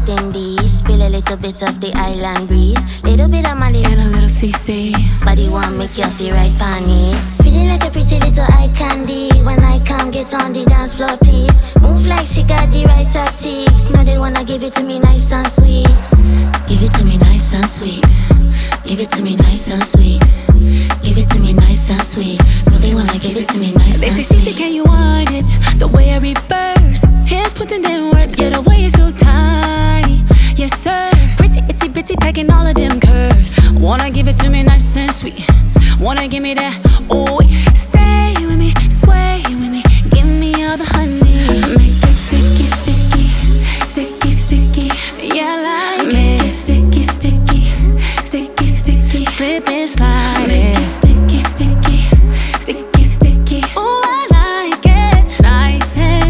West Indies. Feel a little bit of the island breeze. Little bit of Mali and a little CC. Body want make you feel right panic. Feeling like a pretty little eye candy. When I come, get on the dance floor, please. Move like she got the right tactics. No, they wanna give it to me nice and sweet. Give it to me nice and sweet. Give it to me nice and sweet. Give it to me nice and sweet. No, they wanna give it to me nice they and say, sweet. Cece, can you wind it? The way I reverse. Hands putting in work. Yeah, the way it's so tiny. Yes, sir. Pretty, itty, bitty, packing all of them curves. Wanna give it to me nice and sweet. Wanna give me that, oh, stay with me, sway with me. Give me all the honey. Make it sticky, sticky, sticky, sticky. Yeah, I like Make it. Sticky, sticky, sticky, sticky. Slip and slide. Make it sticky, sticky, sticky, sticky. Oh, I like it. Nice and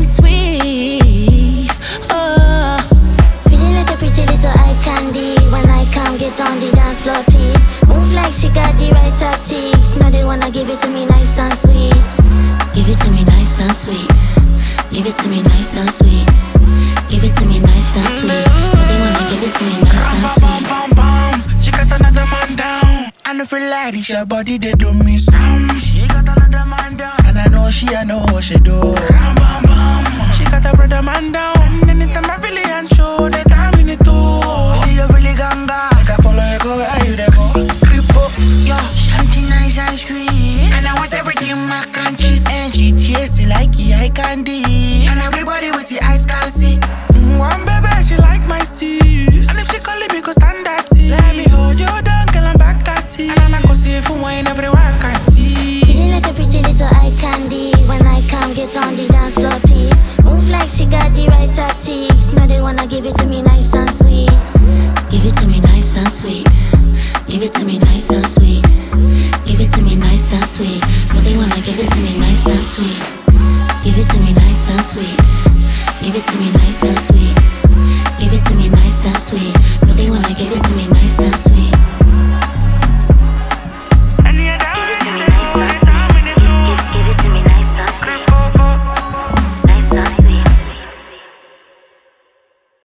sweet. Oh. Feeling like a pretty little eye candy. When I come, get on the dance floor, please. Move like she got the right tactics. No, they wanna give it to me nice and sweet. Give it to me nice and sweet. Give it to me nice and sweet. Give it to me nice and sweet. No, they wanna give it to me nice and sweet. Bam, bam, bam. She got another man down. I know feel like it's your body, they do me some. She got another man down. And I know what she do. Bam, bam, bam. She got a brother man down. And anytime I really and show, they time in it too. You really ganga. I can follow you, go where you they go. Creepo, yo, something nice and sweet. And I want everything mac and cheese. And she tastes like eye candy. And everybody with the eyes can see. One baby, she like my steez. And if she calling me, go stand at tea. Let me hold you down, girl, I'm back at tea. And I'm not gonna see if wine everywhere I can see. Feeling like a pretty little eye candy. When I come, get on the dance floor, please. Move like she got the right tactics. No, they wanna give it to me nice and sweet. Give it to me nice and sweet. Give it to me nice and sweet. Give it to me nice and sweet. No, they wanna give it to me nice and sweet. Give it to me nice and sweet. Give it to me nice and sweet.